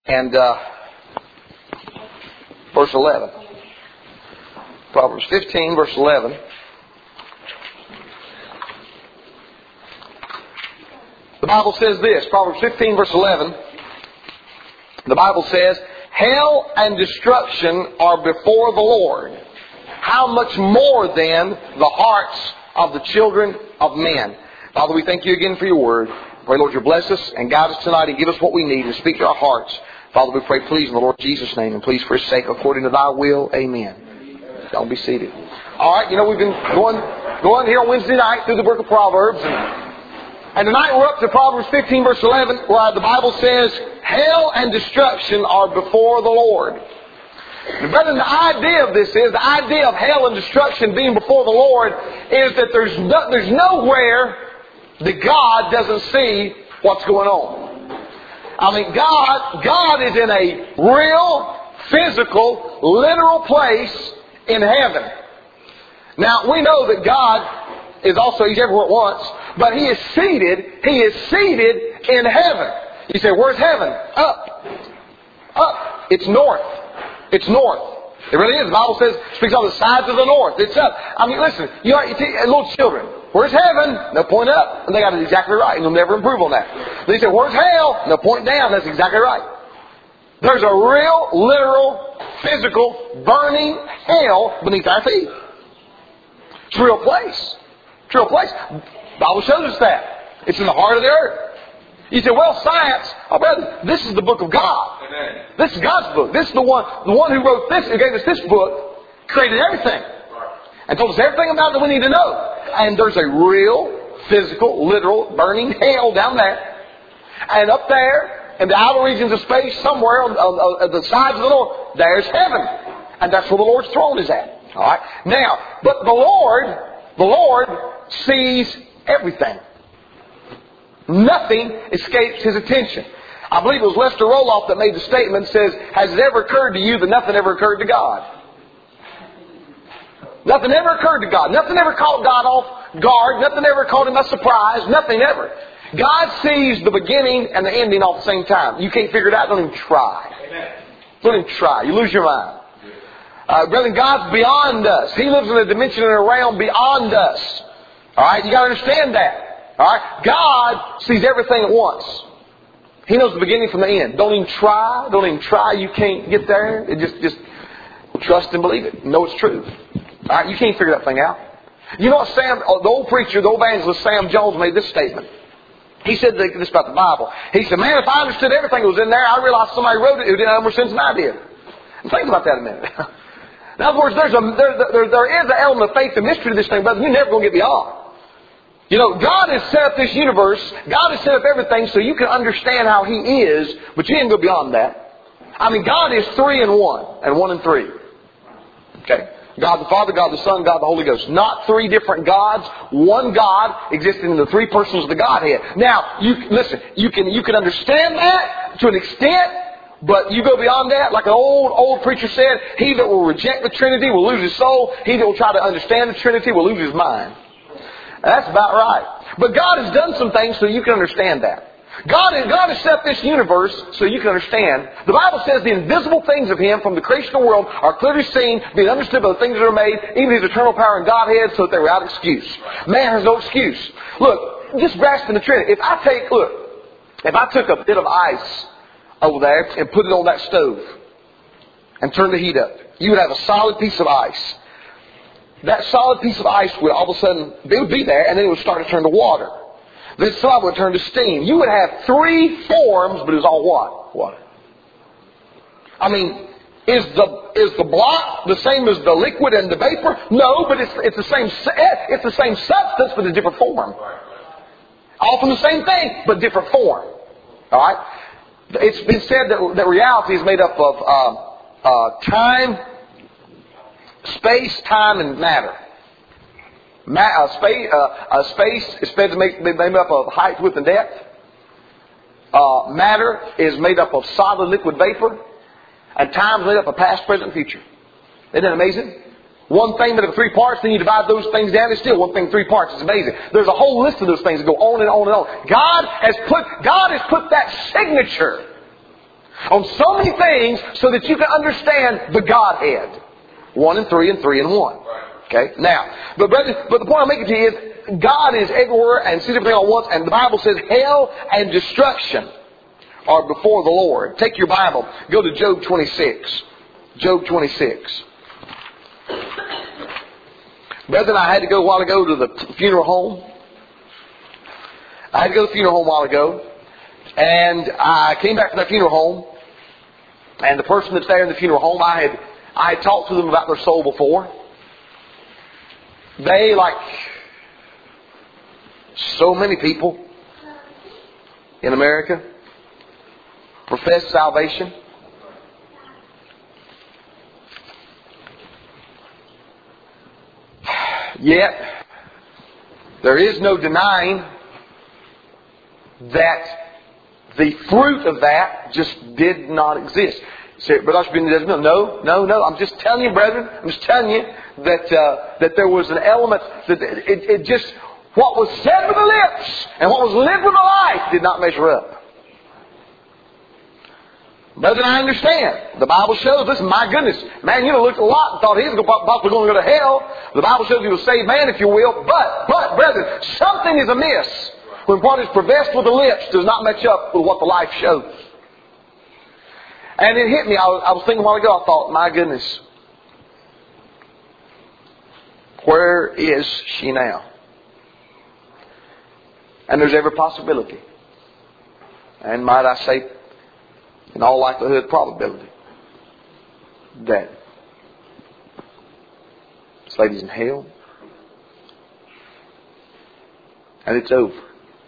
and verse 11. Proverbs 15, verse 11. The Bible says this, Proverbs 15, verse 11. The Bible says, hell and destruction are before the Lord. How much more then the hearts of the children of men? Father, we thank you again for your word. Pray, Lord, you bless us and guide us tonight and give us what we need and speak to our hearts. Father, we pray, please, in the Lord Jesus' name, and please for His sake, according to thy will. Amen. Don't be seated. All right, we've been going here on Wednesday night through the book of Proverbs. And tonight we're up to Proverbs 15, verse 11, where the Bible says, hell and destruction are before the Lord. Brethren, the idea of this is, the idea of hell and destruction being before the Lord is that there's nowhere that God doesn't see what's going on. I mean, God is in a real, physical, literal place in heaven. Now, we know that God is also, He's everywhere at once, but He is seated in heaven. You say, where's heaven? Up. It's north. It's north. It really is. The Bible says, speaks on the sides of the north. It's up. I mean, listen, you little children, where's heaven? They'll point up. And they got it exactly right. And they'll never improve on that. They say, where's hell? And they'll point down. That's exactly right. There's a real, literal, physical, burning hell beneath our feet. It's a real place. It's a real place. The Bible shows us that. It's in the heart of the earth. You say, well, science. Oh, brother, this is the book of God. Amen. This is God's book. This is the one who wrote this, who gave us this book, created everything. And told us everything about it that we need to know. And there's a real, physical, literal, burning hell down there. And up there, in the outer regions of space, somewhere on the sides of the north, there's heaven. And that's where the Lord's throne is at. All right. Now, but the Lord sees everything. Nothing escapes His attention. I believe it was Lester Roloff that made the statement, says, has it ever occurred to you that nothing ever occurred to God? Nothing ever occurred to God. Nothing ever caught God off guard. Nothing ever caught Him by surprise. Nothing ever. God sees the beginning and the ending all at the same time. You can't figure it out, don't even try. Amen. Don't even try. You lose your mind. Brethren, God's beyond us. He lives in a dimension and a realm beyond us. Alright, you gotta understand that. Alright, God sees everything at once. He knows the beginning from the end. Don't even try. Don't even try. You can't get there. It just trust and believe it. Know it's true. Alright, you can't figure that thing out. You know what the old preacher, the old evangelist Sam Jones made this statement. He said this about the Bible. He said, man, if I understood everything that was in there, I realized somebody wrote it who didn't have more sense than I did. And think about that a minute. In other words, there is an element of faith and mystery to this thing, brother. You're never going to get beyond. You know, God has set up this universe. God has set up everything so you can understand how He is, but you ain't go beyond that. I mean, God is 3 in 1, and 1 in 3. Okay? God the Father, God the Son, God the Holy Ghost. Not 3 different gods. One God existing in the 3 persons of the Godhead. Now, you can understand that to an extent, but you go beyond that, like an old preacher said, he that will reject the Trinity will lose his soul. He that will try to understand the Trinity will lose his mind. That's about right. But God has done some things so you can understand that. God has set this universe so you can understand. The Bible says the invisible things of Him from the creation of the world are clearly seen, being understood by the things that are made, even His eternal power and Godhead, so that they're without excuse. Man has no excuse. Look, just grasping the Trinity. If I took a bit of ice over there and put it on that stove and turned the heat up, you would have a solid piece of ice. That solid piece of ice would all of a sudden, it would be there, and then it would start to turn to water. Then some would turn to steam. You would have 3 forms, but it was all what? Water. I mean, is the block the same as the liquid and the vapor? No, but it's the same substance, but a different form. All from the same thing, but different form. All right. It's been said that reality is made up of time, space, time, and matter. Space is said to be made up of height, width, and depth. Matter is made up of solid, liquid, vapor. And time is made up of past, present, and future. Isn't that amazing? One thing made up of 3 parts, then you divide those things down, it's still one thing, 3 parts. It's amazing. There's a whole list of those things that go on and on and on. God has put that signature On so many things so that you can understand the Godhead. 1 and 3 and 3 and 1. Okay? Now, but the point I'm making to you is God is everywhere and sees everything all at once, and the Bible says hell and destruction are before the Lord. Take your Bible. Go to Job 26. Job 26. Brethren, I had to go a while ago to the funeral home. I had to go to the funeral home a while ago. And I came back from that funeral home. And the person that's there in the funeral home, I had talked to them about their soul before. They, like so many people in America, profess salvation. Yet, there is no denying that the fruit of that just did not exist. Say, but no. I'm just telling you, brethren. I'm just telling you that there was an element that it just what was said with the lips and what was lived with the life did not measure up. Brethren, I understand. The Bible shows, listen, my goodness, man, looked a lot and thought he was possibly going to go to hell. The Bible shows he was a saved man, if you will. But, brethren, something is amiss when what is professed with the lips does not match up with what the life shows. And it hit me. I was thinking a while ago, I thought, my goodness, where is she now? And there's every possibility. And might I say, in all likelihood, probability, that this lady's in hell. And it's over.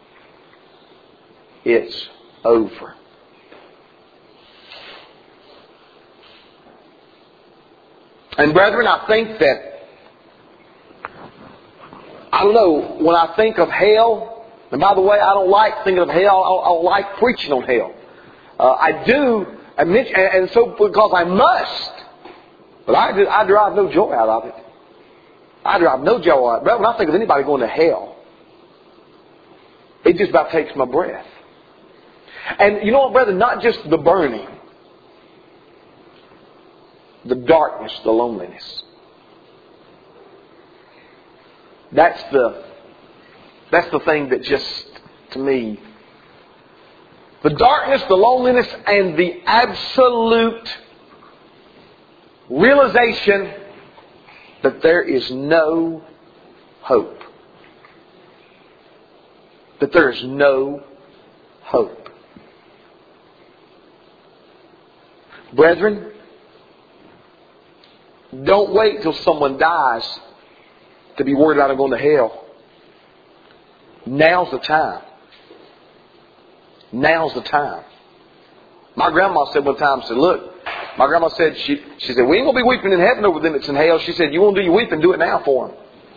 It's over. And brethren, I think that, I don't know, when I think of hell, and by the way, I don't like thinking of hell, I don't like preaching on hell. I do, and so because I must, but I derive no joy out of it. I derive no joy out of it. But when I think of anybody going to hell, it just about takes my breath. And you know what, brother? Not just the burning, the darkness, the loneliness. That's the thing that just, to me, the darkness, the loneliness, and the absolute realization that there is no hope. That there is no hope. Brethren, don't wait till someone dies to be worried about them going to hell. Now's the time. Now's the time. My grandma said one time, look, my grandma said, she said, we ain't going to be weeping in heaven over them that's in hell. She said, you want to do your weeping, do it now for them.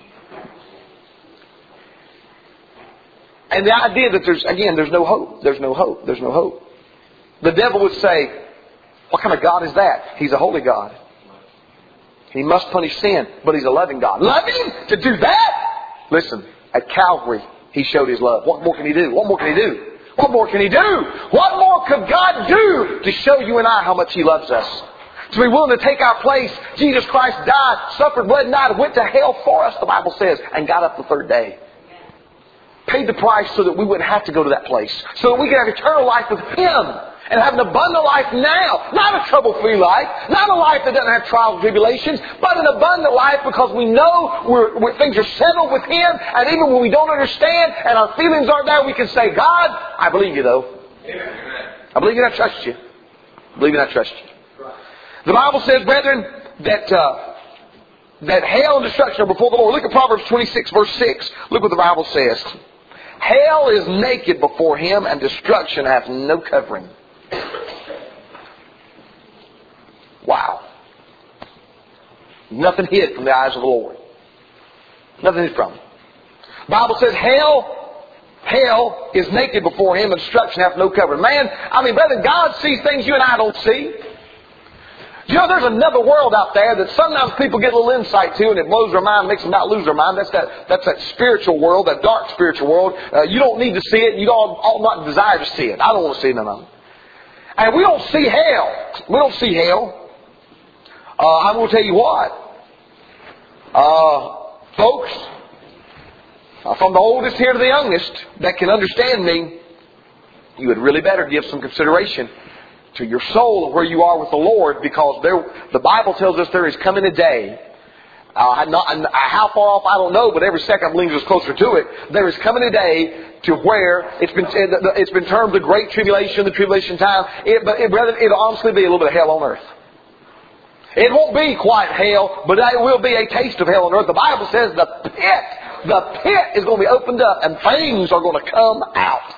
And the idea that there's no hope. There's no hope. There's no hope. The devil would say, what kind of God is that? He's a holy God. He must punish sin, but He's a loving God. Loving? To do that? Listen, at Calvary, He showed His love. What more can He do? What more can He do? What more can He do? What more could God do to show you and I how much He loves us? To be willing to take our place. Jesus Christ died, suffered, bled, and died, went to hell for us, the Bible says, and got up the third day. Paid the price so that we wouldn't have to go to that place. So that we could have eternal life with Him. And have an abundant life now. Not a trouble-free life. Not a life that doesn't have trials and tribulations. But an abundant life because we know things are settled with Him. And even when we don't understand and our feelings aren't there, we can say, God, I believe You though. Amen. I believe You and I trust You. I believe You and I trust You. The Bible says, brethren, that hell and destruction are before the Lord. Look at Proverbs 26 verse 6. Look what the Bible says. Hell is naked before Him and destruction hath no covering. Wow. Nothing hid from the eyes of the Lord. Nothing hid from Him. The Bible says hell is naked before Him and destruction hath no covering. Man, brother, God sees things you and I don't see. You know, there's another world out there that sometimes people get a little insight to, and it blows their mind, makes them about lose their mind. That's that spiritual world, that dark spiritual world. You don't need to see it. You ought not desire to see it. I don't want to see none of it. And we don't see hell. We don't see hell. I'm going to tell you what. Folks, from the oldest here to the youngest that can understand me, you would really better give some consideration to your soul and where you are with the Lord, because the Bible tells us there is coming a day. How far off I don't know, but every second brings us closer to it. There is coming a day to where it's been termed the Great Tribulation, the Tribulation time. It'll honestly be a little bit of hell on earth. It won't be quite hell, but it will be a taste of hell on earth. The Bible says the pit is going to be opened up and things are going to come out.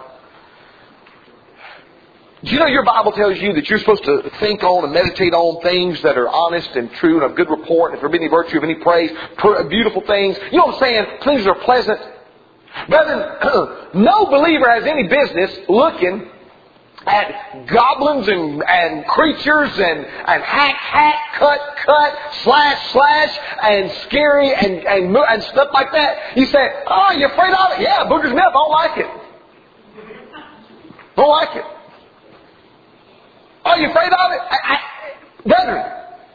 Do you know your Bible tells you that you're supposed to think on and meditate on things that are honest and true and of good report, if there be any virtue, of any praise, beautiful things. You know what I'm saying? Things are pleasant. Brethren, no believer has any business looking at goblins and creatures and hack, cut, slash, and scary and stuff like that. You say, oh, you're afraid of it? Yeah, Booger's Myth, I don't like it. Don't like it. Oh, you afraid of it? Brethren,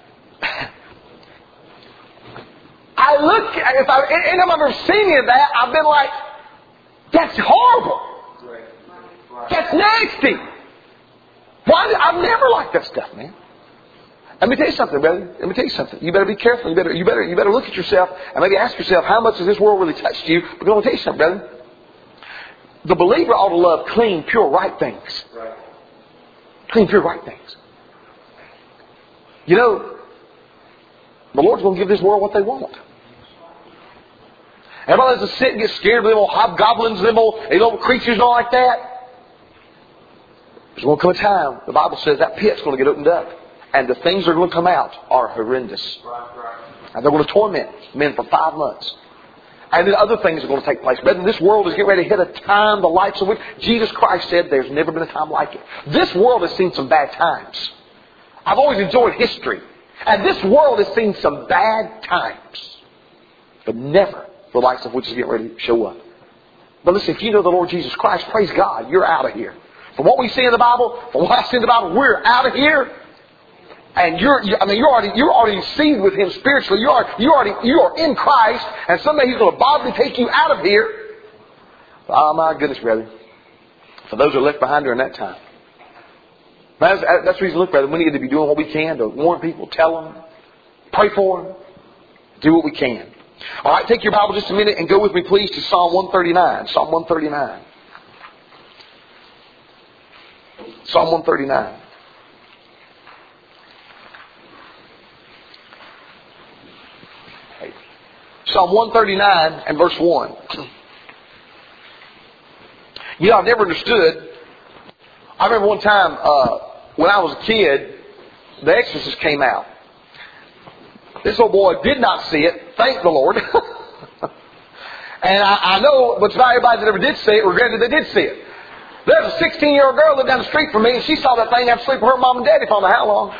I look, anytime I've ever seen any of that, I've been like, that's horrible. That's nasty. Why? I've never liked that stuff, man. Let me tell you something, brother. Let me tell you something. You better be careful. You better look at yourself and maybe ask yourself, how much has this world really touched you? Because I'm going to tell you something, brother. The believer ought to love clean, pure, right things. Right. Clean, pure, right things. You know, the Lord's going to give this world what they want. Everybody has to sit and get scared of them old hobgoblins, them old creatures and all like that. There's going to come a time, the Bible says, that pit's going to get opened up. And the things that are going to come out are horrendous. And they're going to torment men for 5 months. And then other things are going to take place. Brethren, this world is getting ready to hit a time, the likes of which Jesus Christ said there's never been a time like it. This world has seen some bad times. I've always enjoyed history. And this world has seen some bad times. But never the likes of which is getting ready to show up. But listen, if you know the Lord Jesus Christ, praise God, you're out of here. From what we see in the Bible, from what I see in the Bible, we're out of here. And you're already sealed with Him spiritually. You are in Christ, and someday He's going to bodily take you out of here. Oh my goodness, brother! For those who are left behind during that time, that's the reason. Look, brother, we need to be doing what we can to warn people, tell them, pray for them, do what we can. All right, take your Bible just a minute and go with me, please, to Psalm 139. Psalm 139. Psalm 139. Psalm 139 and verse 1. You know, I've never understood. I remember one time when I was a kid, The Exorcist came out. This old boy did not see it. Thank the Lord. And I know, but not everybody that ever did see it regretted they did see it. There's a 16-year-old girl lived down the street from me, and she saw that thing after sleeping with her mom and daddy for I don't know how long.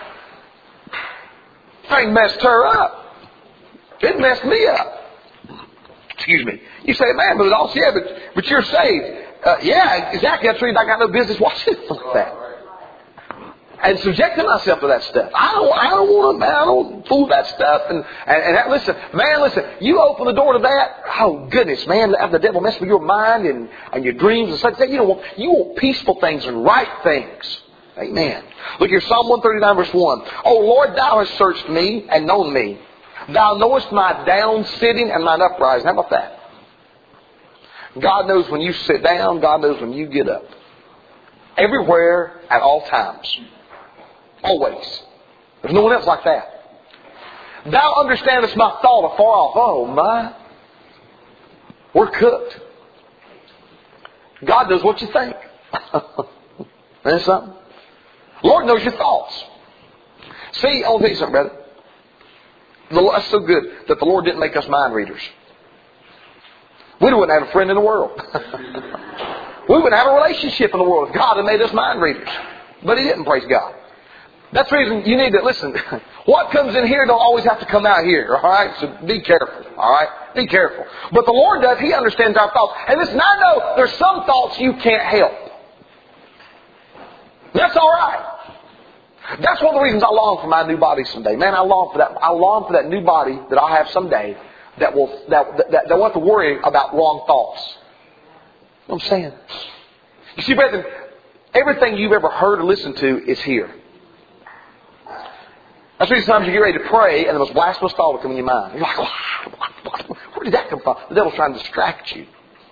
Thing messed her up. It messed me up. Excuse me. You say, man, but also, yeah, but you're saved. Yeah, exactly. That's the reason I got no business watching it like that. And subjecting myself to that stuff. I don't fool that stuff. And listen, you open the door to that, oh goodness, man, the devil mess with your mind and your dreams and such that. You want peaceful things and right things. Amen. Look here, Psalm 139 verse 1. Oh Lord, Thou hast searched me and known me. Thou knowest my down sitting and mine uprising. How about that? God knows when you sit down. God knows when you get up. Everywhere, at all times. Always. There's no one else like that. Thou understandest my thought afar off. Oh my. We're cooked. God knows what you think. Isn't something? Lord knows your thoughts. See, I'll tell you something, brother. That's so good that the Lord didn't make us mind readers. We wouldn't have a friend in the world. We wouldn't have a relationship in the world if God had made us mind readers. But He didn't, praise God. That's the reason you need to listen. What comes in here don't always have to come out here. All right? So be careful. All right? Be careful. But the Lord does. He understands our thoughts. And listen, I know there's some thoughts you can't help. That's all right. That's one of the reasons I long for my new body someday. Man, I long for that. I long for that new body that I'll have someday that won't have to worry about wrong thoughts. You know what I'm saying? You see, brethren, everything you've ever heard or listened to is here. That's why sometimes you get ready to pray and the most blasphemous thought will come in your mind. You're like, where did that come from? The devil's trying to distract you.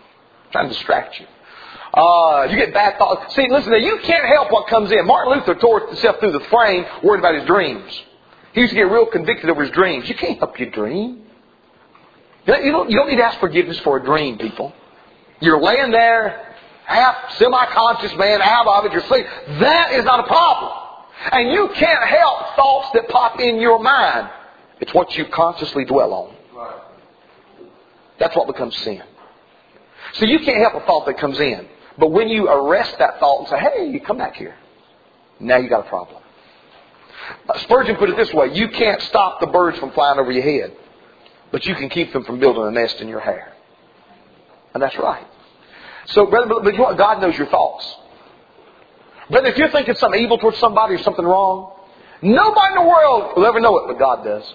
You get bad thoughts. See, listen, you can't help what comes in. Martin Luther tore himself through the frame worried about his dreams. He used to get real convicted over his dreams. You can't help your dream. You don't need to ask forgiveness for a dream, people. You're laying there, half semi-conscious, man, out of it, you're sleeping. That is not a problem. And you can't help thoughts that pop in your mind. It's what you consciously dwell on. That's what becomes sin. So you can't help a thought that comes in. But when you arrest that thought and say, hey, come back here, now you got a problem. Spurgeon put it this way: you can't stop the birds from flying over your head, but you can keep them from building a nest in your hair. And that's right. So, brother, but you know what? God knows your thoughts. Brother, if you're thinking something evil towards somebody or something wrong, nobody in the world will ever know it, but God does.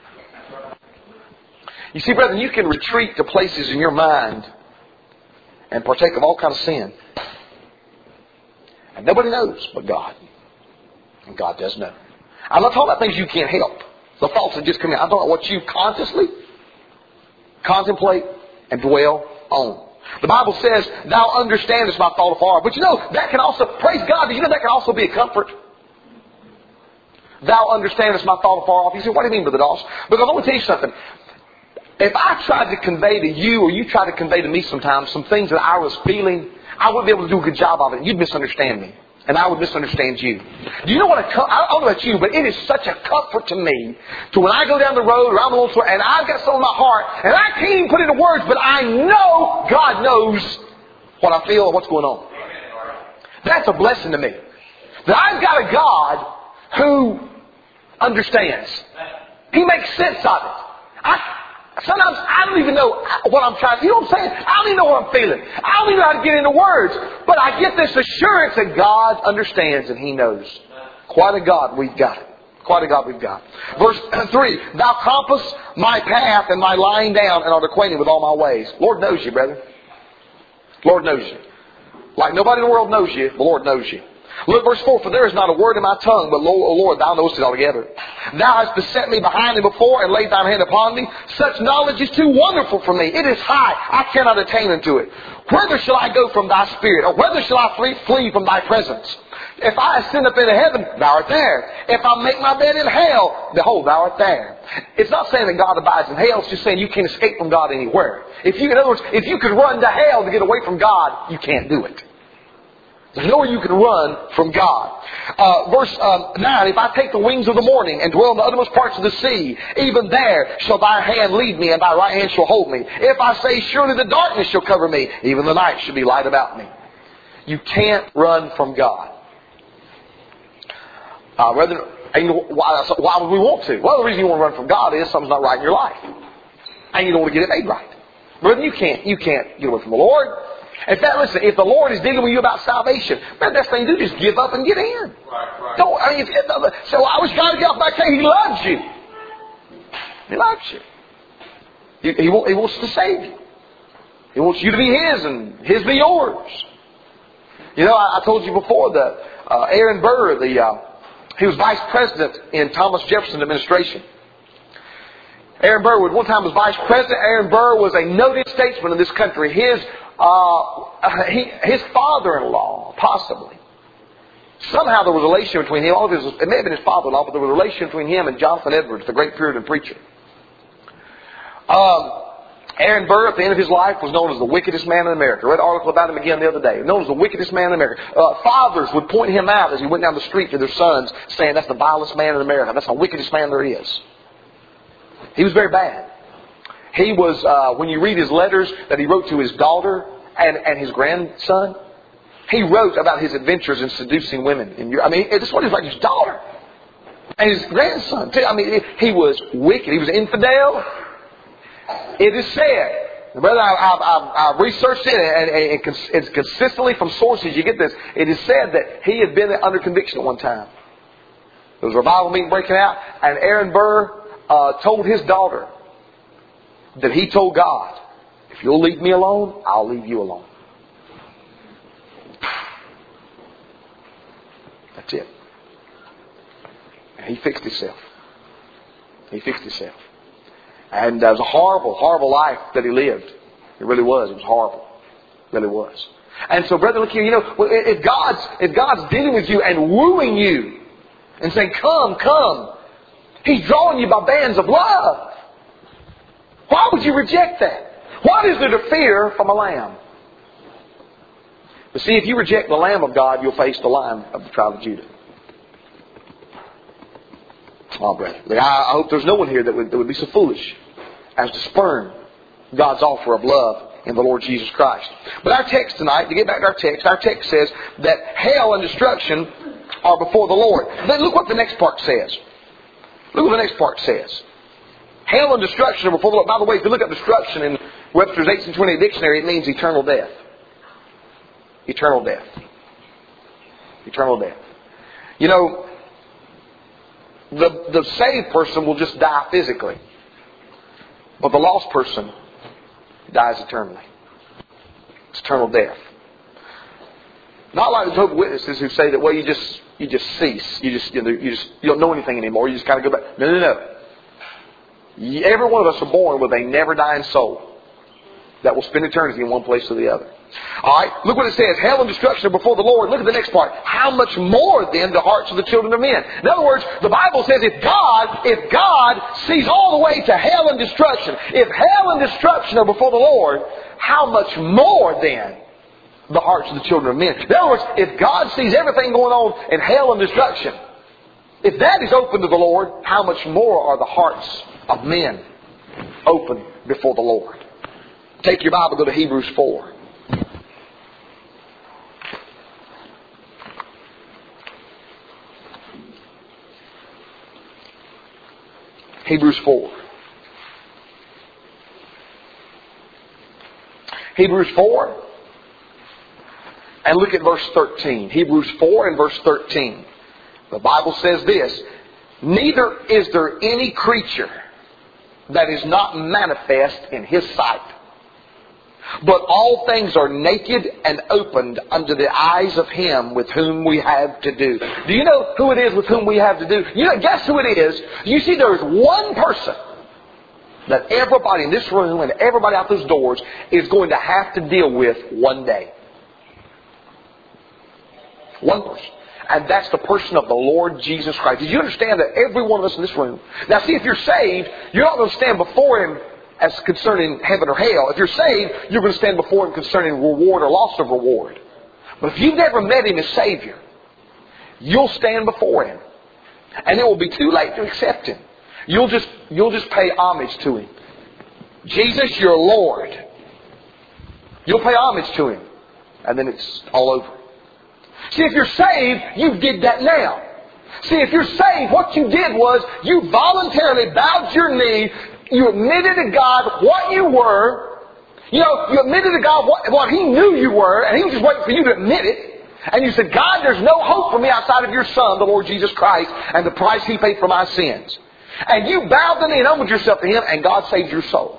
You see, brother, you can retreat to places in your mind and partake of all kinds of sin. And nobody knows but God. And God does know. I'm not talking about things you can't help. The thoughts that just come in. I'm talking about what you consciously contemplate and dwell on. The Bible says, thou understandest my thought afar. But you know, that can also, praise God, did you know that can also be a comfort? Thou understandest my thought afar off. You say, what do you mean, Brother Doss? Because I want to tell you something. If I tried to convey to you, or you tried to convey to me sometimes, some things that I was feeling, I wouldn't be able to do a good job of it. You'd misunderstand me. And I would misunderstand you. Do you know what I don't know about you, but it is such a comfort to me to when I go down the road or I'm a little sore and I've got something in my heart and I can't even put it into words, but I know God knows what I feel and what's going on. That's a blessing to me. That I've got a God who understands. He makes sense of it. Sometimes I don't even know what I'm trying to... You know what I'm saying? I don't even know what I'm feeling. I don't even know how to get into words. But I get this assurance that God understands and He knows. Quite a God we've got. Quite a God we've got. Verse 3. Thou compass my path and my lying down and art acquainted with all my ways. Lord knows you, brother. Lord knows you. Like nobody in the world knows you, the Lord knows you. Look, verse 4, for there is not a word in my tongue, but O Lord, Thou knowest it altogether. Thou hast beset me behind and before, and laid Thine hand upon me. Such knowledge is too wonderful for me. It is high. I cannot attain unto it. Whither shall I go from Thy Spirit? Or whither shall I flee from Thy presence? If I ascend up into heaven, Thou art there. If I make my bed in hell, behold, Thou art there. It's not saying that God abides in hell. It's just saying you can't escape from God anywhere. In other words, if you could run to hell to get away from God, you can't do it. There's nowhere you can run from God. Verse 9, if I take the wings of the morning and dwell in the uttermost parts of the sea, even there shall Thy hand lead me, and Thy right hand shall hold me. If I say, surely the darkness shall cover me, even the night shall be light about me. You can't run from God. Why would we want to? Well, the reason you want to run from God is something's not right in your life. And you don't want to get it made right. Brother, you can't get away from the Lord. In fact, listen, if the Lord is dealing with you about salvation, man, the best thing to do is just give up and get in. Right. So I wish God would get off my case. He loves you. He loves you. He wants to save you. He wants you to be His and His be yours. You know, I told you before that Aaron Burr, he was vice president in Thomas Jefferson's administration. Aaron Burr, one time was vice president. Aaron Burr was a noted statesman in this country. His father-in-law, possibly. Somehow there was a relation between him. It may have been his father-in-law, but there was a relation between him and Jonathan Edwards, the great Puritan preacher. Aaron Burr, at the end of his life, was known as the wickedest man in America. I read an article about him again the other day. Known as the wickedest man in America. Fathers would point him out as he went down the street to their sons, saying, that's the vilest man in America. That's the wickedest man there is. He was very bad. He was, when you read his letters that he wrote to his daughter and his grandson, he wrote about his adventures in seducing women. This is what he was like, his daughter. And his grandson, too. He was wicked. He was an infidel. It is said Brother, I've researched it, and it's consistently from sources you get this. It is said that he had been under conviction at one time. There was a revival meeting breaking out, and Aaron Burr told his daughter that he told God, if you'll leave me alone, I'll leave you alone. That's it. And he fixed himself. He fixed himself. And it was a horrible, horrible life that he lived. It really was. It was horrible. It really was. And so, brother, look here. You know, if God's dealing with you and wooing you and saying, come, come, He's drawing you by bands of love. Why would you reject that? What is there to fear from a lamb? But see, if you reject the Lamb of God, you'll face the Lion of the tribe of Judah. Oh, brother. I hope there's no one here that would be so foolish as to spurn God's offer of love in the Lord Jesus Christ. But our text tonight, to get back to our text says that hell and destruction are before the Lord. Then look what the next part says. Look what the next part says. Hell and destruction are before the Lord. By the way, if you look at destruction in Webster's 1828 dictionary, it means eternal death. Eternal death. Eternal death. You know, the saved person will just die physically. But the lost person dies eternally. It's eternal death. Not like the Jehovah's Witnesses who say that, well, you just cease. You don't know anything anymore. You just kind of go back. No. Every one of us are born with a never dying soul that will spend eternity in one place or the other. Alright, look what it says. Hell and destruction are before the Lord. Look at the next part. How much more then the hearts of the children of men? In other words, the Bible says if God sees all the way to hell and destruction, if hell and destruction are before the Lord, how much more then the hearts of the children of men? In other words, if God sees everything going on in hell and destruction, if that is open to the Lord, how much more are the hearts of men open before the Lord? Take your Bible, go to Hebrews 4. Hebrews 4. Hebrews 4. And look at verse 13. Hebrews 4 and verse 13. The Bible says this. Neither is there any creature that is not manifest in His sight. But all things are naked and opened unto the eyes of Him with whom we have to do. Do you know who it is with whom we have to do? You know, guess who it is? You see, there is one person that everybody in this room and everybody out those doors is going to have to deal with one day. One person. And that's the person of the Lord Jesus Christ. Did you understand that every one of us in this room... Now see, if you're saved, you're not going to stand before Him as concerning heaven or hell. If you're saved, you're going to stand before Him concerning reward or loss of reward. But if you've never met Him as Savior, you'll stand before Him. And it will be too late to accept Him. You'll just pay homage to Him. Jesus, you're Lord. You'll pay homage to Him. And then it's all over. See, if you're saved, you did that now. See, if you're saved, what you did was you voluntarily bowed your knee. You admitted to God what you were. You know, you admitted to God what He knew you were, and He was just waiting for you to admit it. And you said, God, there's no hope for me outside of your Son, the Lord Jesus Christ, and the price He paid for my sins. And you bowed the knee and humbled yourself to Him, and God saved your soul.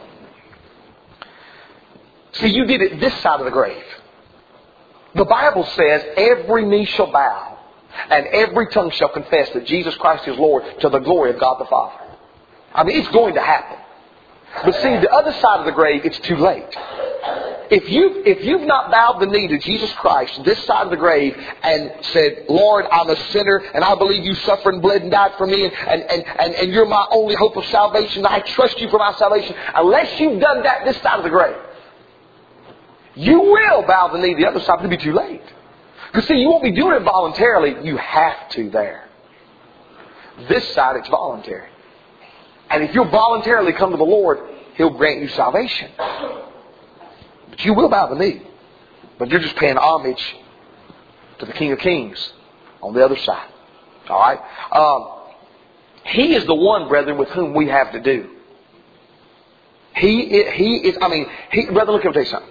See, you did it this side of the grave. The Bible says every knee shall bow and every tongue shall confess that Jesus Christ is Lord to the glory of God the Father. I mean, it's going to happen. But see, the other side of the grave, it's too late. If you've not bowed the knee to Jesus Christ this side of the grave and said, Lord, I'm a sinner and I believe you suffered and bled and died for me and you're my only hope of salvation, I trust you for my salvation. Unless you've done that this side of the grave, you will bow the knee the other side. It'll be too late. Because see, you won't be doing it voluntarily. You have to there. This side, it's voluntary. And if you'll voluntarily come to the Lord, He'll grant you salvation. But you will bow the knee. But you're just paying homage to the King of Kings on the other side. Alright? He is the one, brethren, with whom we have to do. He is, brother, look, I'll tell you something.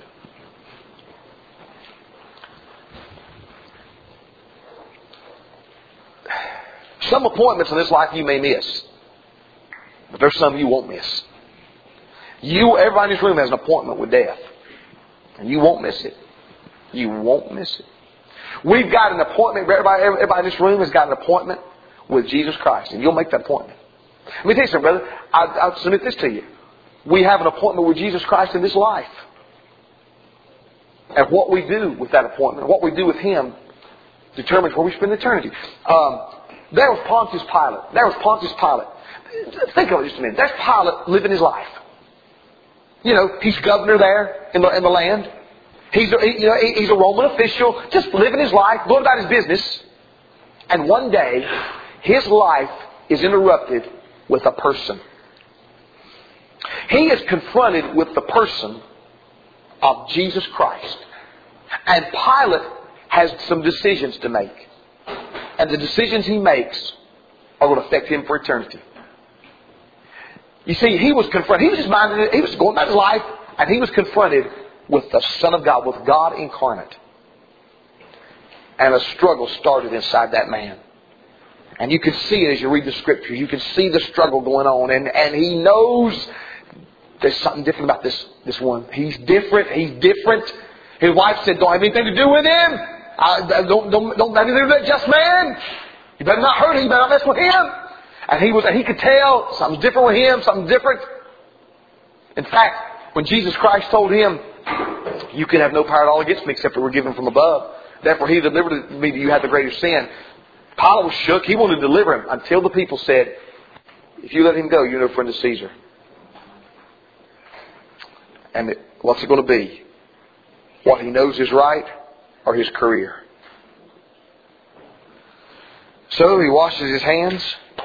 Some appointments in this life you may miss. But there's some you won't miss. Everybody in this room has an appointment with death. And you won't miss it. You won't miss it. We've got an appointment. Everybody in this room has got an appointment with Jesus Christ. And you'll make that appointment. Let me tell you something, brother. I'll submit this to you. We have an appointment with Jesus Christ in this life. And what we do with that appointment, what we do with Him, determines where we spend eternity. There was Pontius Pilate. Think of it just a minute. There's Pilate living his life. You know, he's governor there in the land. He's a Roman official, just living his life, going about his business. And one day, his life is interrupted with a person. He is confronted with the person of Jesus Christ. And Pilate has some decisions to make. And the decisions he makes are going to affect him for eternity. You see, he was confronted. He was going about his life, and he was confronted with the Son of God, with God incarnate. And a struggle started inside that man. And you can see it as you read the Scriptures. You can see the struggle going on. And he knows there's something different about this one. He's different. His wife said, don't have anything to do with him. Don't have anything to do with that just man. You better not hurt him. You better not mess with him. And he could tell something's different with him. Something different. In fact, when Jesus Christ told him, you can have no power at all against me except it were given from above. Therefore he delivered me that you had the greater sin. Pilate was shook. He wanted to deliver him until the people said, if you let him go, you're no friend of Caesar. And what's it going to be? What he knows is right or his career? So he washes his hands.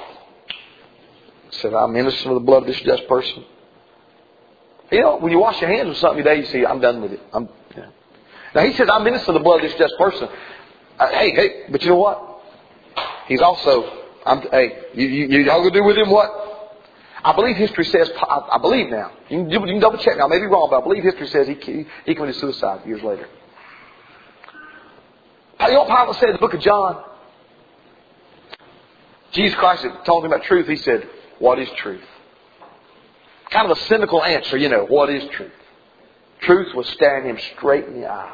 Said, I'm innocent of the blood of this just person. You know, when you wash your hands with something today, you see, I'm done with it. Now he says, I'm innocent of the blood of this just person. Hey, but you know what? He's also, you all gonna do with him what? I believe history says, I believe now. You can double check now. I may be wrong, but I believe history says he committed suicide years later. You know what Pilate said in the book of John? Jesus Christ had told him about truth. He said, what is truth? Kind of a cynical answer, what is truth? Truth was staring him straight in the eye.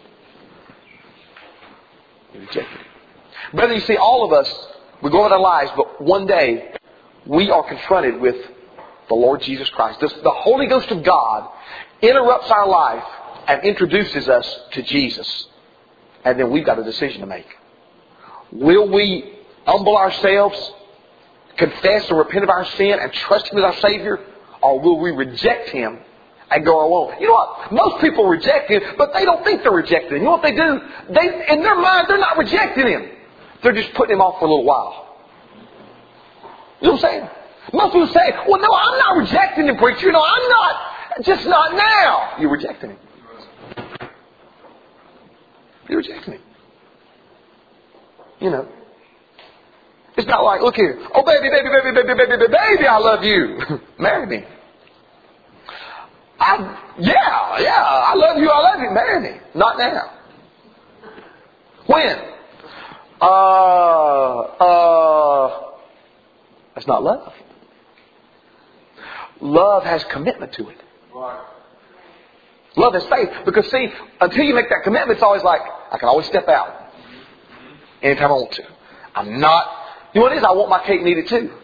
He rejected it. Brother, you see, all of us, we go about our lives, but one day we are confronted with the Lord Jesus Christ. The Holy Ghost of God interrupts our life and introduces us to Jesus. And then we've got a decision to make. Will we humble ourselves, confess or repent of our sin and trust Him as our Savior? Or will we reject Him and go our own? You know what? Most people reject Him, but they don't think they're rejecting Him. You know what they do? In their mind, they're not rejecting Him. They're just putting Him off for a little while. You know what I'm saying? Most people say, well, no, I'm not rejecting Him, preacher. No, I'm not. Just not now. You're rejecting Him. You're rejecting Him. It's not like, look here. Oh, baby, I love you. Marry me. I love you. Marry me. Not now. When? That's not love. Love has commitment to it. Love has faith. Because see, until you make that commitment, it's always like, I can always step out anytime I want to. I'm not. You know what it is? I want my cake and eat it too.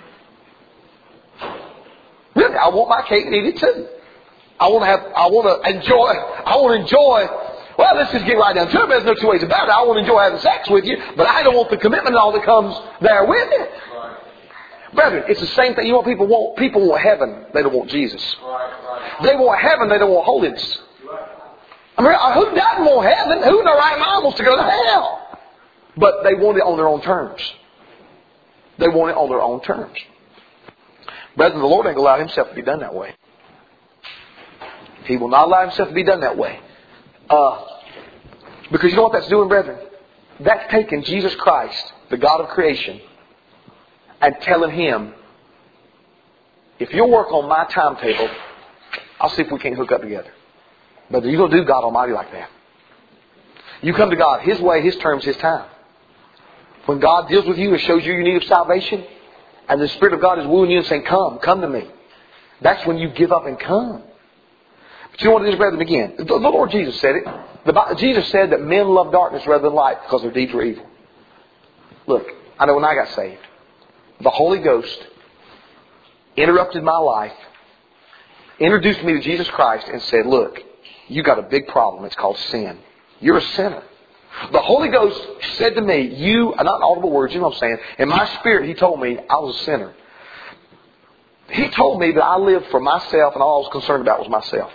Really, I want my cake and eat it too. I want to enjoy. Well, let's just get right down to it. There's no two ways about it. I want to enjoy having sex with you, but I don't want the commitment and all that comes there with it. Right. Brethren, it's the same thing. You know what people want? People want heaven. They don't want Jesus. Right. They want heaven. They don't want holiness. Right. Who doesn't want heaven? Who in their right mind wants to go to hell? But they want it on their own terms. They want it on their own terms. Brethren, the Lord ain't going to allow Himself to be done that way. He will not allow Himself to be done that way. Because you know what that's doing, brethren? That's taking Jesus Christ, the God of creation, and telling Him, if you'll work on my timetable, I'll see if we can't hook up together. But you're going to do God Almighty like that. You come to God His way, His terms, His time. When God deals with you and shows you your need of salvation, and the Spirit of God is wooing you and saying, come to me. That's when you give up and come. But you know what it is, brethren, again? The Lord Jesus said it. Jesus said that men love darkness rather than light because their deeds were evil. Look, I know when I got saved, the Holy Ghost interrupted my life, introduced me to Jesus Christ, and said, look, you got a big problem. It's called sin. You're a sinner. The Holy Ghost said to me, not audible words, you know what I'm saying. In my spirit, He told me I was a sinner. He told me that I lived for myself and all I was concerned about was myself.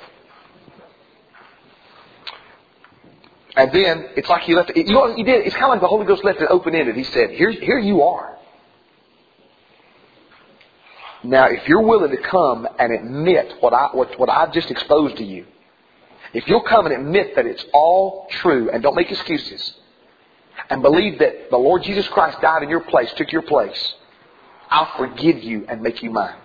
And then, it's like He left it. You know what He did? It's kind of like the Holy Ghost left it open-ended. He said, here you are. Now, if you're willing to come and admit what I've just exposed to you, if you'll come and admit that it's all true and don't make excuses, and believe that the Lord Jesus Christ died in your place, took your place, I'll forgive you and make you mine.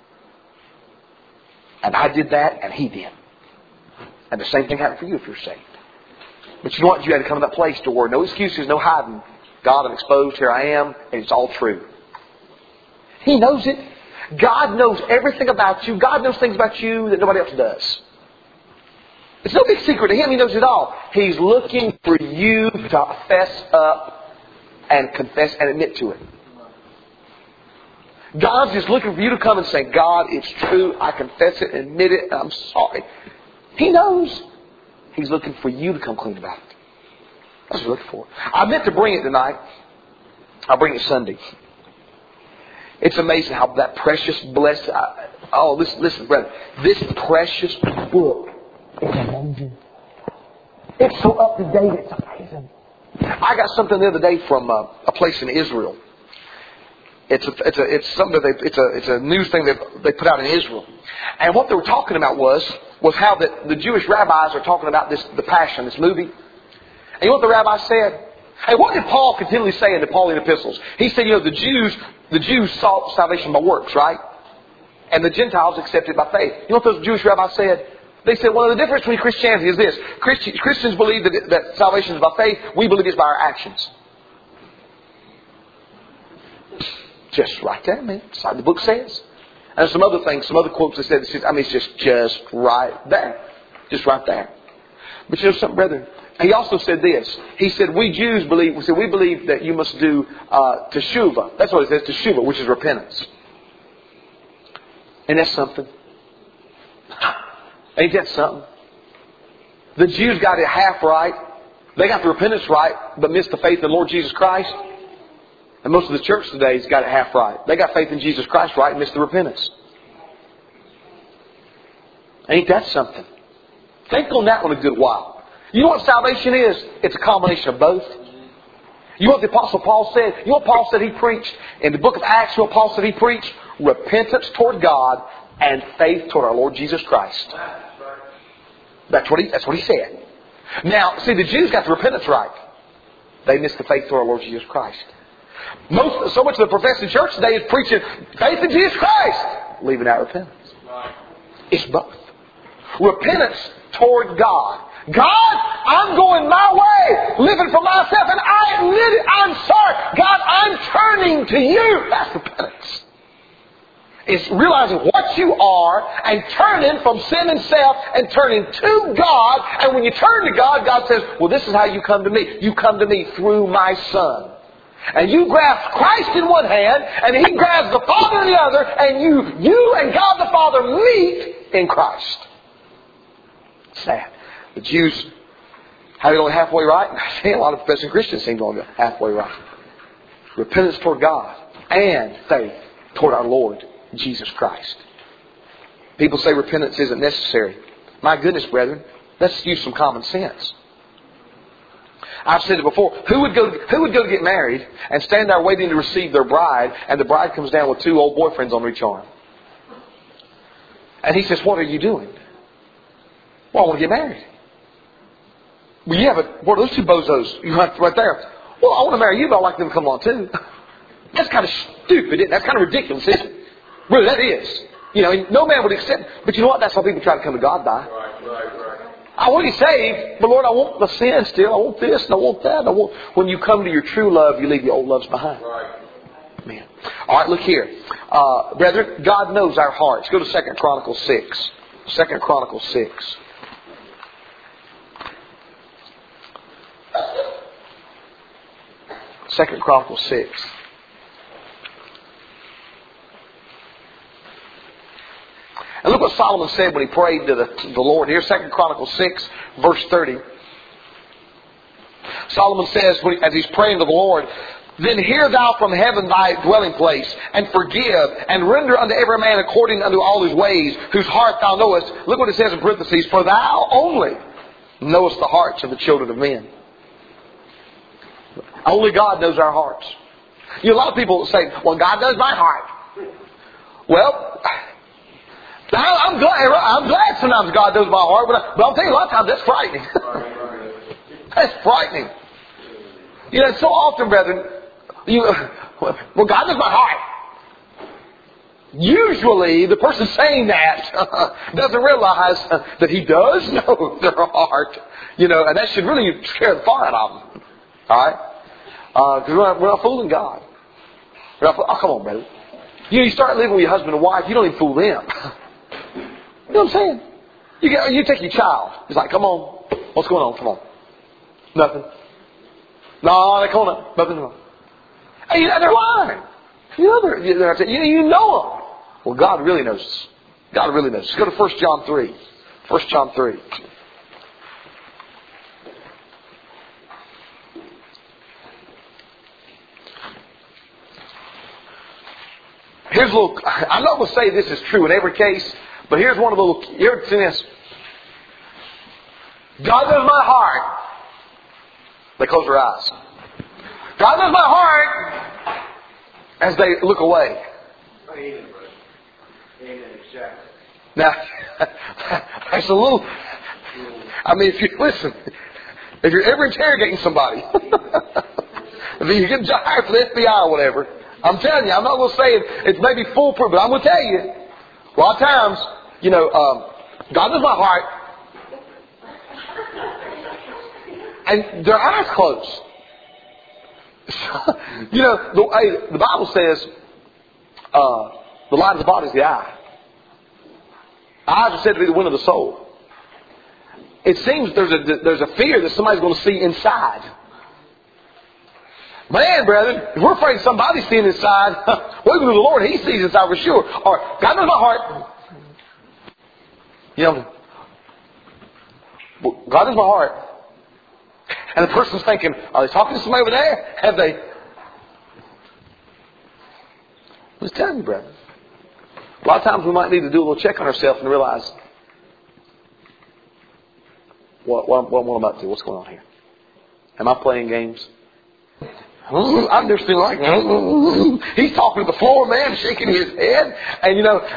And I did that, and He did. And the same thing happened for you if you're saved. But you know what? You had to come to that place to where no excuses, no hiding. God, I'm exposed, here I am, and it's all true. He knows it. God knows everything about you. God knows things about you that nobody else does. It's no big secret to Him. He knows it all. He's looking for you to fess up and confess and admit to it. God's just looking for you to come and say, God, it's true. I confess it, admit it, and I'm sorry. He knows. He's looking for you to come clean about it. That's what He's looking for. I meant to bring it tonight. I'll bring it Sunday. It's amazing how that precious, blessed... listen, brother. This precious book is amazing. It's so up to date. It's amazing. I got something the other day from a place in Israel. It's a news thing that they put out in Israel. And what they were talking about was how the Jewish rabbis are talking about the Passion, this movie. And you know what the rabbi said? Hey, what did Paul continually say in the Pauline epistles? He said, the Jews sought salvation by works, right? And the Gentiles accepted by faith. You know what those Jewish rabbis said? They said, well, the difference between Christianity is this. Christians believe that salvation is by faith. We believe it's by our actions. Just right there, man. That's how the book says. And some other things, some other quotes that said, it's just right there. Just right there. But you know something, brethren? He also said this. He said, we Jews believe, we believe that you must do teshuvah. That's what it says, teshuvah, which is repentance. And that's something. Ain't that something? The Jews got it half right. They got the repentance right, but missed the faith in the Lord Jesus Christ. And most of the church today has got it half right. They got faith in Jesus Christ right and missed the repentance. Ain't that something? Think on that one a good while. You know what salvation is? It's a combination of both. You know what the Apostle Paul said? You know what Paul said he preached? In the book of Acts, you know what Paul said he preached? Repentance toward God and faith toward our Lord Jesus Christ. That's what he said. Now, see, the Jews got the repentance right. They missed the faith toward our Lord Jesus Christ. So much of the professing church today is preaching faith in Jesus Christ, leaving out repentance. It's both. Repentance toward God. God, I'm going my way, living for myself, and I admit it. I'm sorry. God, I'm turning to you. That's repentance. It's realizing what you are and turning from sin and self and turning to God. And when you turn to God, God says, well, this is how you come to me. You come to me through my Son. And you grasp Christ in one hand, and He grabs the Father in the other, and you and God the Father meet in Christ. Sad. The Jews had it only halfway right. And I say a lot of professing Christians seem to only go halfway right. Repentance toward God and faith toward our Lord Jesus Christ. People say repentance isn't necessary. My goodness, brethren, let's use some common sense. I've said it before. Who would go to get married and stand there waiting to receive their bride, and the bride comes down with two old boyfriends on each arm? And he says, what are you doing? Well, I want to get married. Well, yeah, but what are those two bozos you have right there? Well, I want to marry you, but I'd like them to come along too. That's kind of stupid, isn't it? That's kind of ridiculous, isn't it? Really, that is. You know, no man would accept. But you know what? That's how people try to come to God by. I want to be saved, but Lord, I want the sin still. I want this and I want that. When you come to your true love, you leave the old loves behind. Man. All right, look here. Brethren, God knows our hearts. Go to 2 Chronicles 6. 2 Chronicles 6. Second Chronicles 6. And look what Solomon said when he prayed to the Lord. Here's 2 Chronicles 6, verse 30. Solomon says, as he's praying to the Lord, "Then hear thou from heaven thy dwelling place, and forgive, and render unto every man according unto all his ways, whose heart thou knowest." Look what it says in parentheses, "For thou only knowest the hearts of the children of men." Only God knows our hearts. You know, a lot of people say, "Well, God knows my heart." Well, I'm glad sometimes God knows my heart, but I'll tell you a lot of times that's frightening. That's frightening. You know, so often, brethren, well, God knows my heart. Usually, the person saying that doesn't realize that He does know their heart. You know, and that should really scare the fire out of them. All right? Because we're not fooling God. Oh, come on, brother. You start living with your husband and wife, you don't even fool them. You know what I'm saying? You take your child. He's like, "Come on. What's going on? Come on." "Nothing." "No, they call it nothing." And they're lying. You know them. Well, God really knows us. God really knows us. Go to 1 John 3. 1 John 3. Here's a little. I'm not going to say this is true in every case, but here's one of the little. Here it's in this. God knows my heart. They close their eyes. God knows my heart as they look away. Amen, brother. Amen, exactly. Now, that's a little. I mean, if you're ever interrogating somebody, if you get hired for the FBI or whatever, I'm telling you, I'm not going to say it's maybe foolproof, but I'm going to tell you, a lot of times, you know, God knows my heart, and their eyes closed. You know, the Bible says the light of the body is the eye. Eyes are said to be the window of the soul. It seems there's a fear that somebody's going to see inside. Man, brethren, if we're afraid somebody's seeing inside, welcome to the Lord. He sees inside for sure. Or, God knows my heart. You know, God knows my heart. And the person's thinking, are they talking to somebody over there? Have they? I'm just telling you, brethren. A lot of times we might need to do a little check on ourselves and realize, what am I about to do? What's going on here? Am I playing games? I'm just feeling like he's talking to the floor, man, shaking his head, and you know,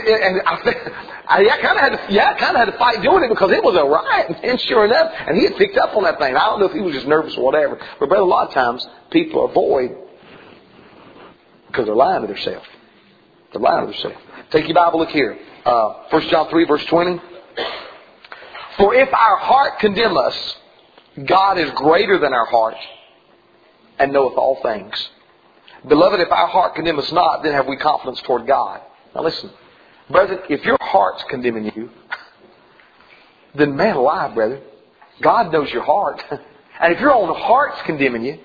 I kind of had to fight doing it because it was a riot, and sure enough, and he had picked up on that thing. I don't know if he was just nervous or whatever, but brother, a lot of times people avoid because they're lying to themselves. They're lying to themselves. Take your Bible, look here, 1 John 3, verse 20. For if our heart condemn us, God is greater than our heart, and knoweth all things. Beloved, if our heart condemn us not, then have we confidence toward God. Now listen, brethren, if your heart's condemning you, then man alive, brethren, God knows your heart. And if your own heart's condemning you,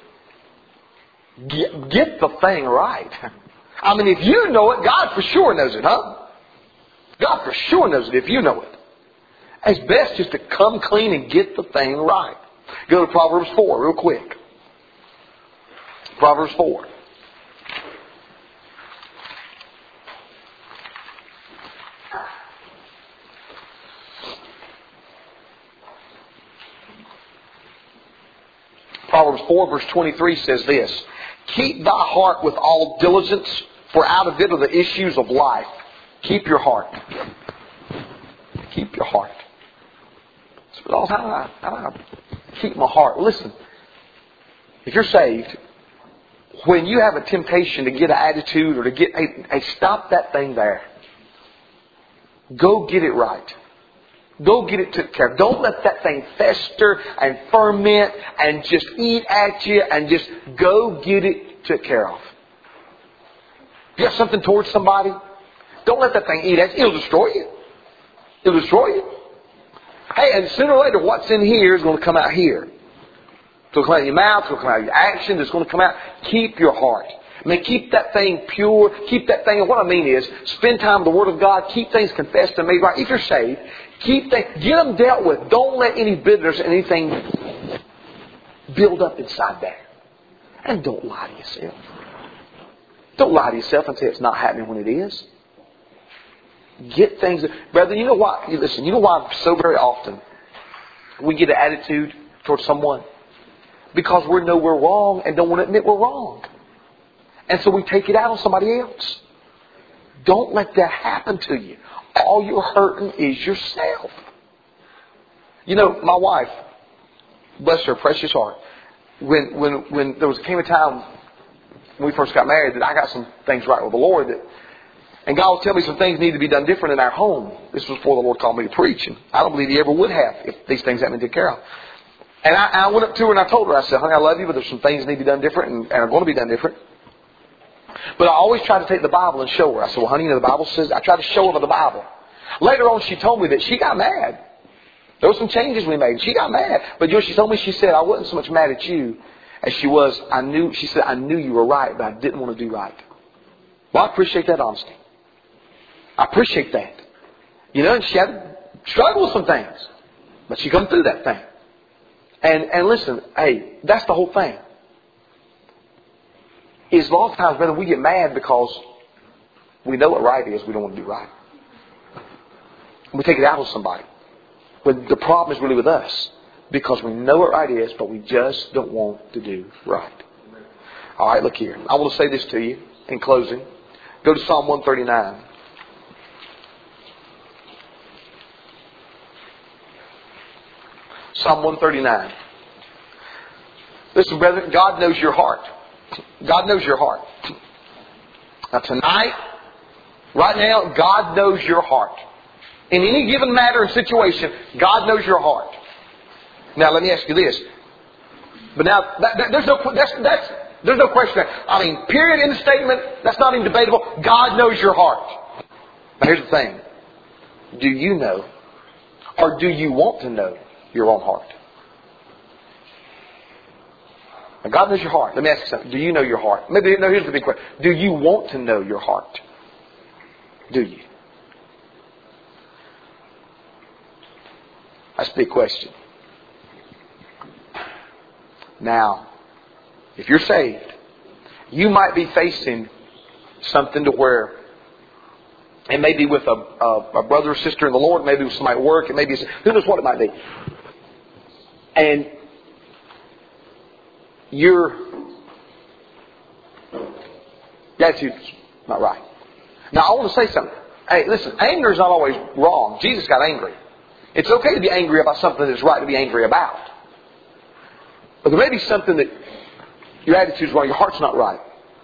get the thing right. I mean, if you know it, God for sure knows it, huh? God for sure knows it if you know it. It's best just to come clean and get the thing right. Go to Proverbs 4 real quick. Proverbs 4. Proverbs 4 verse 23 says this. Keep thy heart with all diligence, for out of it are the issues of life. Keep your heart. Keep your heart. So how do I keep my heart? Listen, if you're saved, when you have a temptation to get an attitude or to get, hey, stop that thing there. Go get it right. Go get it took care of. Don't let that thing fester and ferment and just eat at you, and just go get it took care of. You got something towards somebody? Don't let that thing eat at you. It'll destroy you. It'll destroy you. Hey, and sooner or later, what's in here is going to come out here. It's going to come out of your mouth. It's going to come out of your actions. It's going to come out. Keep your heart. I mean, keep that thing pure. Keep that thing. And what I mean is, spend time with the Word of God. Keep things confessed and made right. If you're saved, get them dealt with. Don't let any bitterness and anything build up inside there. And don't lie to yourself. Don't lie to yourself and say it's not happening when it is. Get things. Brother, you know why? Listen, you know why so very often we get an attitude towards someone? Because we know we're wrong and don't want to admit we're wrong. And so we take it out on somebody else. Don't let that happen to you. All you're hurting is yourself. You know, my wife, bless her precious heart, when there came a time when we first got married that I got some things right with the Lord, and God was telling me some things need to be done different in our home. This was before the Lord called me to preach, and I don't believe He ever would have if these things hadn't been taken care of. And I went up to her and I told her, I said, honey, I love you, but there's some things that need to be done different and are going to be done different. But I always try to take the Bible and show her. I said, well, honey, you know, the Bible says, I tried to show her the Bible. Later on, she told me that she got mad. There were some changes we made. She got mad. But you know, she told me, she said, I wasn't so much mad at you as she was, she said, I knew you were right, but I didn't want to do right. Well, I appreciate that honesty. I appreciate that. You know, and she had to struggle with some things. But she come through that thing. And listen, hey, that's the whole thing. Is a lot of times, brother, we get mad because we know what right is, we don't want to do right. We take it out on somebody. But the problem is really with us. Because we know what right is, but we just don't want to do right. All right, look here. I want to say this to you in closing. Go to Psalm 139. Psalm 139. Listen, brethren, God knows your heart. God knows your heart. Now tonight, right now, God knows your heart. In any given matter and situation, God knows your heart. Now let me ask you this. But now, there's no question. I mean, period in the statement, that's not even debatable. God knows your heart. Now here's the thing. Do you know, or do you want to know your own heart? Now God knows your heart. Let me ask you something. Do you know your heart? Here's the big question. Do you want to know your heart? Do you? That's a big question. Now, if you're saved, you might be facing something to where it may be with a brother or sister in the Lord, maybe with somebody at work, it may be, who knows what it might be. And your attitude's not right. Now, I want to say something. Hey, listen, anger is not always wrong. Jesus got angry. It's okay to be angry about something that's right to be angry about. But there may be something that your attitude's wrong, your heart's not right.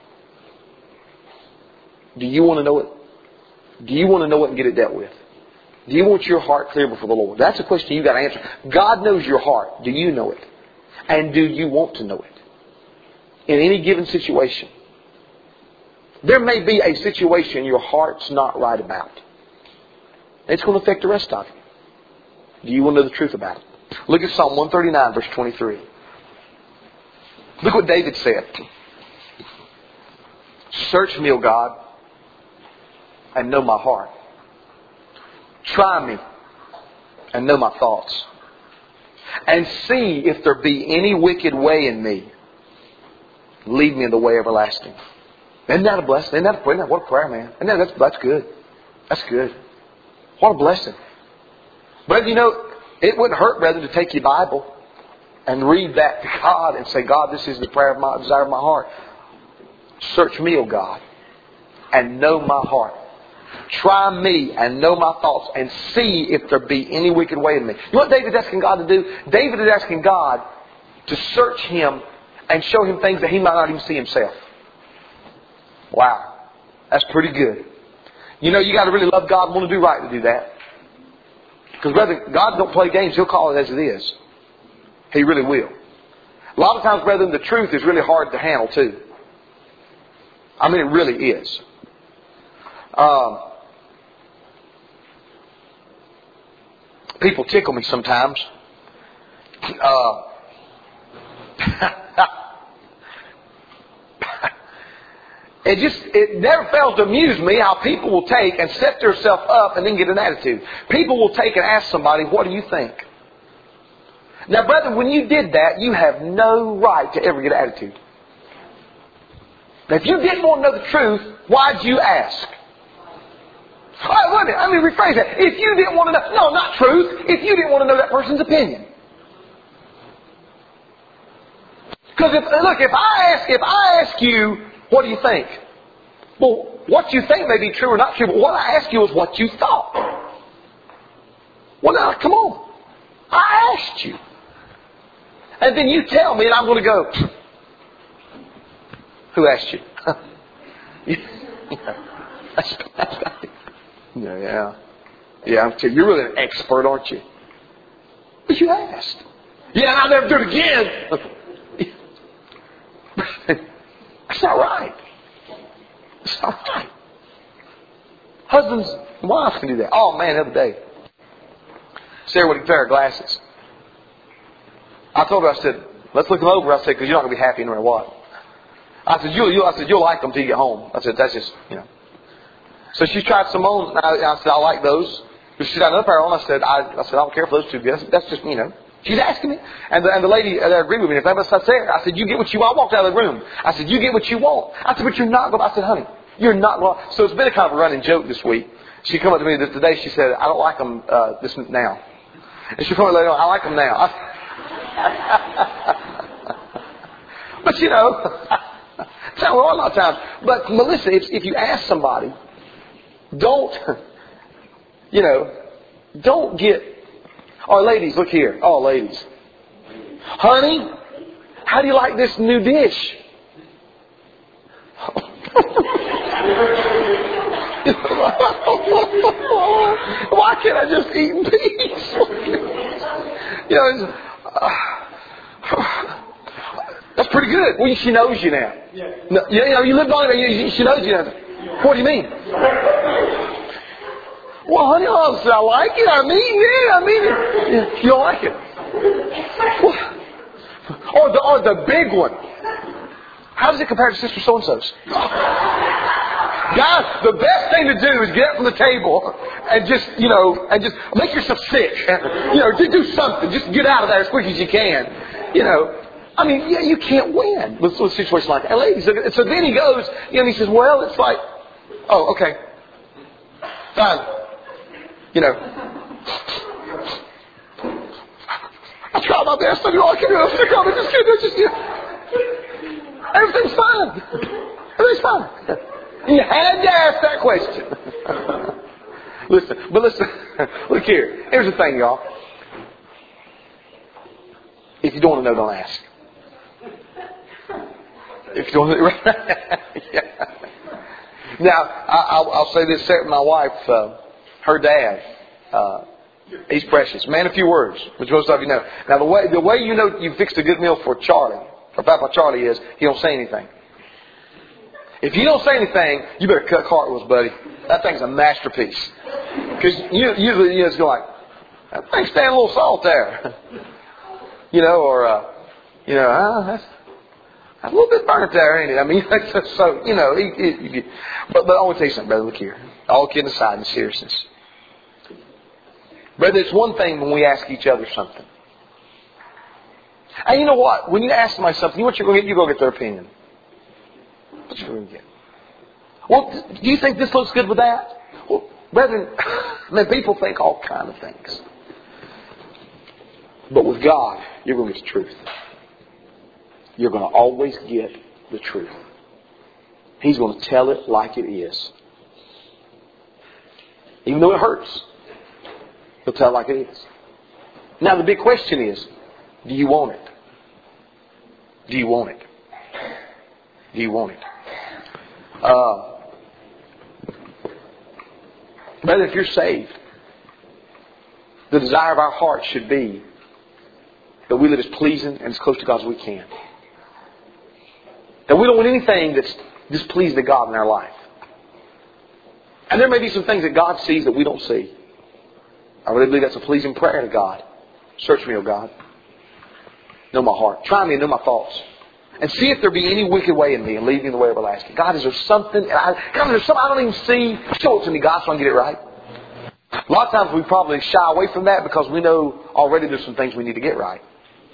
Do you want to know it? Do you want to know it and get it dealt with? Do you want your heart clear before the Lord? That's a question you got to answer. God knows your heart. Do you know it? And do you want to know it? In any given situation. There may be a situation your heart's not right about. It's going to affect the rest of you. Do you want to know the truth about it? Look at Psalm 139, verse 23. Look what David said. Search me, O God, and know my heart. Try me and know my thoughts. And see if there be any wicked way in me. Lead me in the way everlasting. Isn't that a blessing? Isn't that a prayer? What a prayer, man. That's good. That's good. What a blessing. But you know, it wouldn't hurt, brother, to take your Bible and read that to God and say, God, this is the prayer of my desire of my heart. Search me, O God, and know my heart. Try me and know my thoughts and see if there be any wicked way in me. You know what David's asking God to do? David is asking God to search him and show him things that he might not even see himself. Wow. That's pretty good. You know, you got to really love God and want to do right to do that. Because brethren, God don't play games. He'll call it as it is. He really will. A lot of times, brethren, the truth is really hard to handle too. I mean, it really is. People tickle me sometimes. It never fails to amuse me how people will take and set themselves up and then get an attitude. People will take and ask somebody, what do you think? Now, brother, when you did that, you have no right to ever get an attitude. Now, if you didn't want to know the truth, why'd you ask? All right, wait a minute. Let me rephrase that. If you didn't want to know... No, not truth. If you didn't want to know that person's opinion. Because if I ask you, what do you think? Well, what you think may be true or not true, but what I ask you is what you thought. Well, now, come on. I asked you. And then you tell me and I'm going to go, who asked you? Yeah. You're really an expert, aren't you? But you asked. Yeah, and I'll never do it again. That's not right. It's not right. Husbands and wives can do that. Oh man, the other day, Sarah would compare her glasses. I told her, I said, let's look them over. I said, because you're not going to be happy no matter what. I said, you'll like them till you get home. I said, that's just, So she tried some on. I said, I like those. But she got another pair on. I said, I don't care for those two. That's just, She's asking me. And the lady that agreed with me, if that was Sarah, I said, you get what you want. I walked out of the room. I said, you get what you want. I said, but you're not going to. I said, honey, you're not going to. So it's been a kind of a running joke this week. She come up to me today. She said, I don't like them this now. And she told me later on, I like them now. But it's how we're all a lot of times. But Melissa, if you ask somebody, don't get, or ladies, look here. Oh, ladies. Honey, how do you like this new dish? Why can't I just eat in peace? That's pretty good. Well, she knows you now. You lived on it. She knows you now. What do you mean? Well, honey, I like it. I mean it. Yeah, you don't like it. Or the big one. How does it compare to Sister So-and-so's? Guys, the best thing to do is get up from the table and just make yourself sick. Just do something. Just get out of there as quick as you can. You can't win with a situation like that. Ladies, so then he goes, he says, well, it's like, oh, okay. Fine. I try my best. I do all I can do. I'm sick of it. Just everything's fine. Everything's fine. You had to ask that question. Listen. Look here. Here's the thing, y'all. If you don't want to know, don't ask. If you don't want to know, yeah. Now, I'll say this. My wife, her dad, he's precious. Man, a few words, which most of you know. Now, the way you fixed a good meal for Charlie, or Papa Charlie, is he don't say anything. If you don't say anything, you better cut cartwheels, buddy. That thing's a masterpiece. Because usually it's like, that thing's standing a little salt there. That's a little bit burnt there, ain't it? I mean, so, but I want to tell you something, brother. Look here. All kidding aside in seriousness. Brother, it's one thing when we ask each other something. And you know what? When you ask somebody something, you know what you're going to get? You're going to get their opinion. What you're going to get. Well, do you think this looks good with that? Well, brethren, people think all kind of things. But with God, you're going to get the truth. You're going to always get the truth. He's going to tell it like it is. Even though it hurts, He'll tell it like it is. Now the big question is, do you want it? Do you want it? Do you want it? Brother, if you're saved, the desire of our heart should be that we live as pleasing and as close to God as we can. That we don't want anything that's displeasing to God in our life. And there may be some things that God sees that we don't see. I really believe that's a pleasing prayer to God. Search me, O God. Know my heart. Try me and know my thoughts. And see if there be any wicked way in me and lead me in the way everlasting. God, is there something? God, is there something I don't even see? Show it to me, God, so I can get it right. A lot of times we probably shy away from that because we know already there's some things we need to get right.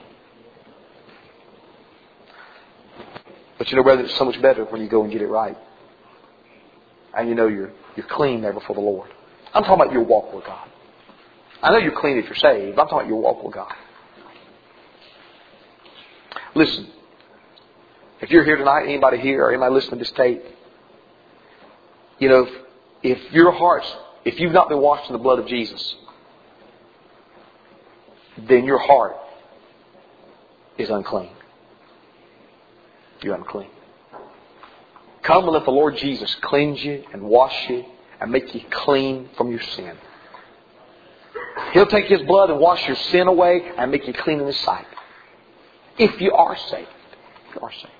But you know, brother, it's so much better when you go and get it right. And you know you're clean there before the Lord. I'm talking about your walk with God. I know you're clean if you're saved, but I'm talking about your walk with God. Listen, if you're here tonight, anybody here or anybody listening to this tape, you know, if your heart's, if you've not been washed in the blood of Jesus, then your heart is unclean. You're unclean. Come and let the Lord Jesus cleanse you and wash you and make you clean from your sin. He'll take His blood and wash your sin away and make you clean in His sight. If you are saved. If you are saved.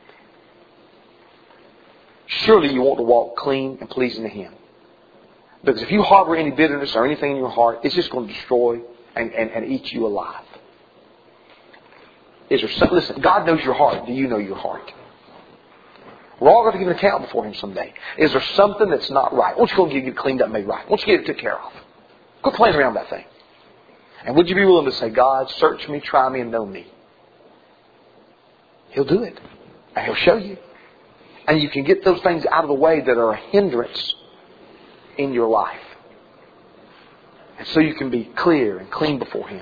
Surely you want to walk clean and pleasing to Him. Because if you harbor any bitterness or anything in your heart, it's just going to destroy and eat you alive. Is there something? Listen, God knows your heart. Do you know your heart? We're all going to give an account before Him someday. Is there something that's not right? Why don't you go get it cleaned up and made right? Why don't you get it took care of? Quit playing around with that thing. And would you be willing to say, God, search me, try me, and know me? He'll do it. And He'll show you. And you can get those things out of the way that are a hindrance in your life. And so you can be clear and clean before Him.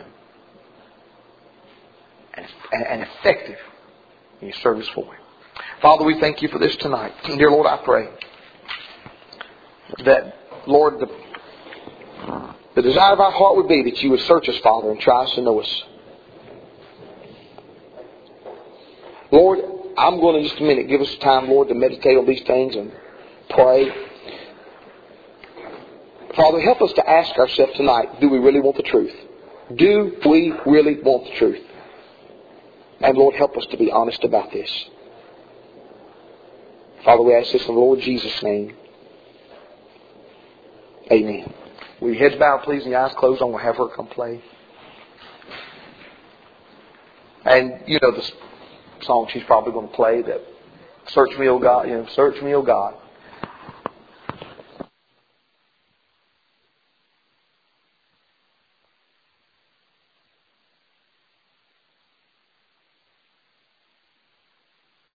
And effective in your service for Him. Father, we thank You for this tonight. And dear Lord, I pray that, Lord, the desire of our heart would be that You would search us, Father, and try us and know us. Lord, I'm going to in just a minute give us time, Lord, to meditate on these things and pray. Father, help us to ask ourselves tonight, do we really want the truth? Do we really want the truth? And Lord, help us to be honest about this. Father, we ask this in the Lord Jesus' name. Amen. Will your heads bowed, please, and your eyes closed? I'm going to have her come play. And you know the song she's probably going to play, that search me, O God, search me, O God.